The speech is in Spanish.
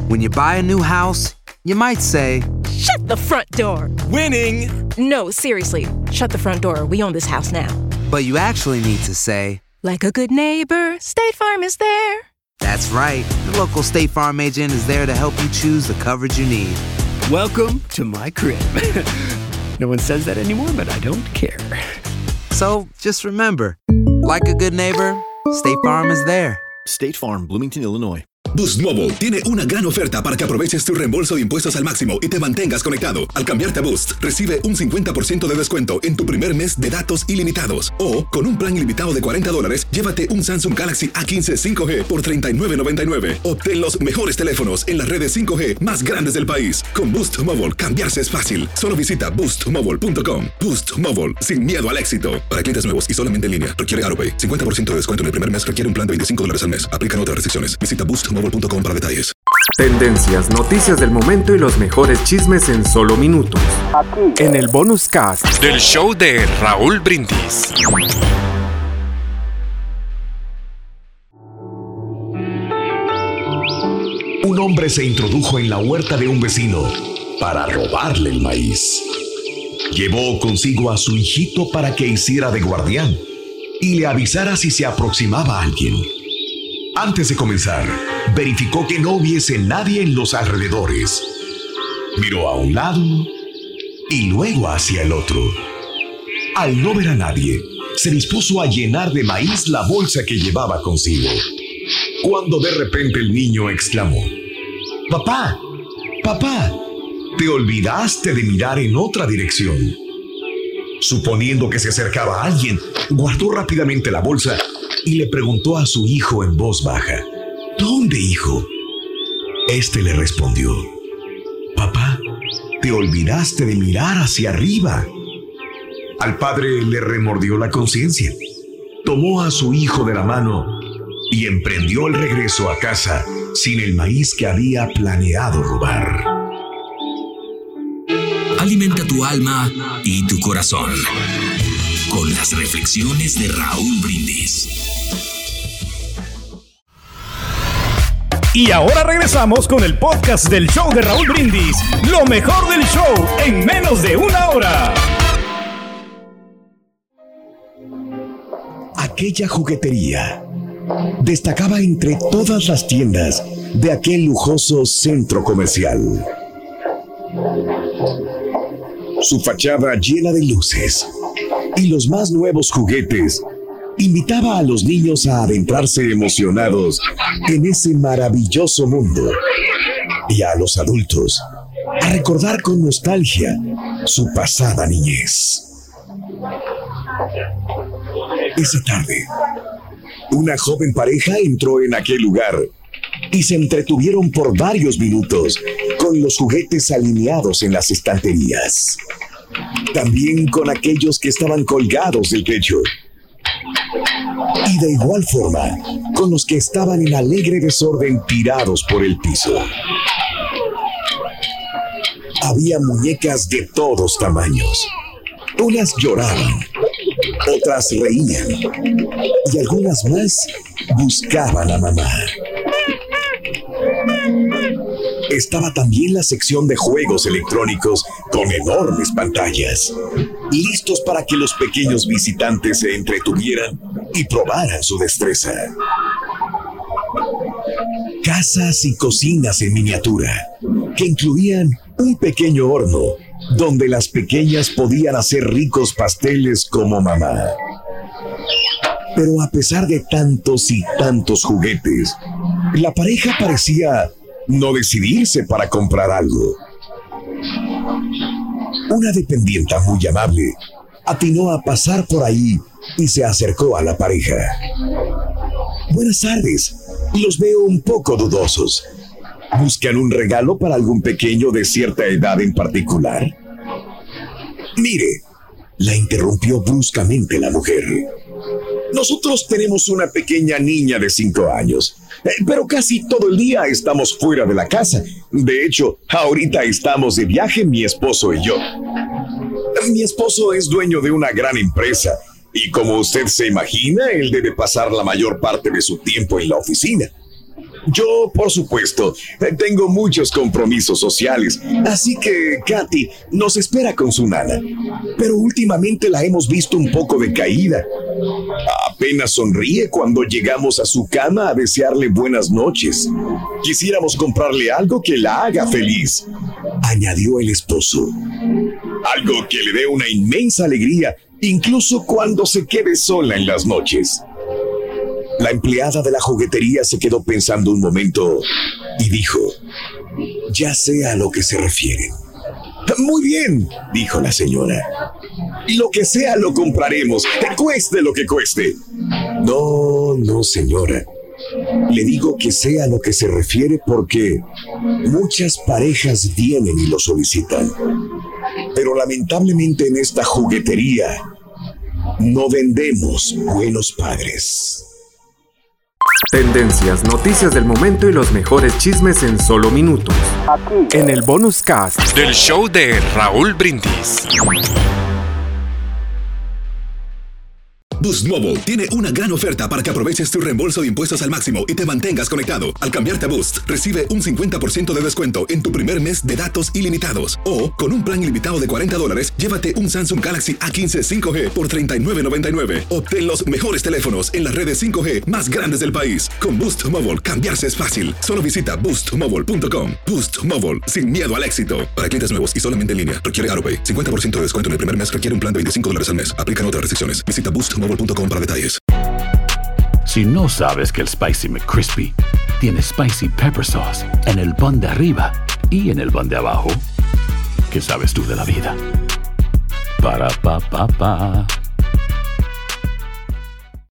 When you buy a new house, you might say, "Shut the front door." Winning! No, seriously, shut the front door. We own this house now. But you actually need to say, like a good neighbor, State Farm is there. That's right. The local State Farm agent is there to help you choose the coverage you need. Welcome to my crib. No one says that anymore, but I don't care. So, just remember, like a good neighbor, State Farm is there. State Farm, Bloomington, Illinois. Boost Mobile tiene una gran oferta para que aproveches tu reembolso de impuestos al máximo y te mantengas conectado. Al cambiarte a Boost, recibe un 50% de descuento en tu primer mes de datos ilimitados. O, con un plan ilimitado de $40, llévate un Samsung Galaxy A15 5G por $39.99. Obtén los mejores teléfonos en las redes 5G más grandes del país. Con Boost Mobile, cambiarse es fácil. Solo visita boostmobile.com. Boost Mobile, sin miedo al éxito. Para clientes nuevos y solamente en línea, requiere AutoPay. 50% de descuento en el primer mes requiere un plan de $25 al mes. Aplican otras restricciones. Visita boostmobile.com para detalles. Tendencias, noticias del momento y los mejores chismes en solo minutos. Aquí, en el bonus cast del show de Raúl Brindis. Un hombre se introdujo en la huerta de un vecino para robarle el maíz. Llevó consigo a su hijito para que hiciera de guardián y le avisara si se aproximaba a alguien. Antes de comenzar, verificó que no hubiese nadie en los alrededores. Miró a un lado y luego hacia el otro. Al no ver a nadie, se dispuso a llenar de maíz la bolsa que llevaba consigo. Cuando de repente el niño exclamó: «¡Papá! ¡Papá! Te olvidaste de mirar en otra dirección». Suponiendo que se acercaba a alguien, guardó rápidamente la bolsa y le preguntó a su hijo en voz baja: «¿Dónde, hijo?». Este le respondió: «Papá, te olvidaste de mirar hacia arriba». Al padre le remordió la conciencia. Tomó a su hijo de la mano y emprendió el regreso a casa sin el maíz que había planeado robar. Alimenta tu alma y tu corazón con las reflexiones de Raúl Brindis. Y ahora regresamos con el podcast del show de Raúl Brindis. Lo mejor del show en menos de una hora. Aquella juguetería destacaba entre todas las tiendas de aquel lujoso centro comercial. Su fachada llena de luces y los más nuevos juguetes invitaba a los niños a adentrarse emocionados en ese maravilloso mundo, y a los adultos a recordar con nostalgia su pasada niñez. Esa tarde, una joven pareja entró en aquel lugar y se entretuvieron por varios minutos con los juguetes alineados en las estanterías. También con aquellos que estaban colgados del techo. Y de igual forma, con los que estaban en alegre desorden tirados por el piso. Había muñecas de todos tamaños. Unas lloraban, otras reían, y algunas más buscaban a mamá. Estaba también la sección de juegos electrónicos con enormes pantallas, listos para que los pequeños visitantes se entretuvieran y probaran su destreza. Casas y cocinas en miniatura, que incluían un pequeño horno, donde las pequeñas podían hacer ricos pasteles como mamá. Pero a pesar de tantos y tantos juguetes, la pareja parecía no decidirse para comprar algo. Una dependienta muy amable atinó a pasar por ahí y se acercó a la pareja. «Buenas tardes, los veo un poco dudosos. ¿Buscan un regalo para algún pequeño de cierta edad en particular?». «Mire», la interrumpió bruscamente la mujer, «nosotros tenemos una pequeña niña de 5 años, pero casi todo el día estamos fuera de la casa. De hecho, ahorita estamos de viaje mi esposo y yo. Mi esposo es dueño de una gran empresa y, como usted se imagina, él debe pasar la mayor parte de su tiempo en la oficina. Yo, por supuesto, tengo muchos compromisos sociales, así que Katy nos espera con su nana. Pero últimamente la hemos visto un poco decaída. Apenas sonríe cuando llegamos a su cama a desearle buenas noches. Quisiéramos comprarle algo que la haga feliz, añadió el esposo. Algo que le dé una inmensa alegría, incluso cuando se quede sola en las noches. La empleada de la juguetería se quedó pensando un momento y dijo: ya sé a lo que se refiere. Muy bien, dijo la señora. Lo que sea lo compraremos, cueste lo que cueste. No, señora. Le digo que sé a lo que se refiere porque muchas parejas vienen y lo solicitan. Pero lamentablemente en esta juguetería no vendemos buenos padres. Tendencias, noticias del momento y los mejores chismes en solo minutos. Aquí, en el Bonus Cast del show de Raúl Brindis. Boost Mobile tiene una gran oferta para que aproveches tu reembolso de impuestos al máximo y te mantengas conectado. Al cambiarte a Boost, recibe un 50% de descuento en tu primer mes de datos ilimitados. O, con un plan ilimitado de $40, llévate un Samsung Galaxy A15 5G por $39.99. Obtén los mejores teléfonos en las redes 5G más grandes del país. Con Boost Mobile, cambiarse es fácil. Solo visita boostmobile.com. Boost Mobile, sin miedo al éxito. Para clientes nuevos y solamente en línea, requiere AroPay. 50% de descuento en el primer mes requiere un plan de $25 al mes. Aplican otras restricciones. Visita boostmobile.com para detalles. Si no sabes que el Spicy McCrispy tiene Spicy Pepper Sauce en el pan de arriba y en el pan de abajo, ¿qué sabes tú de la vida? Para, pa, pa, pa.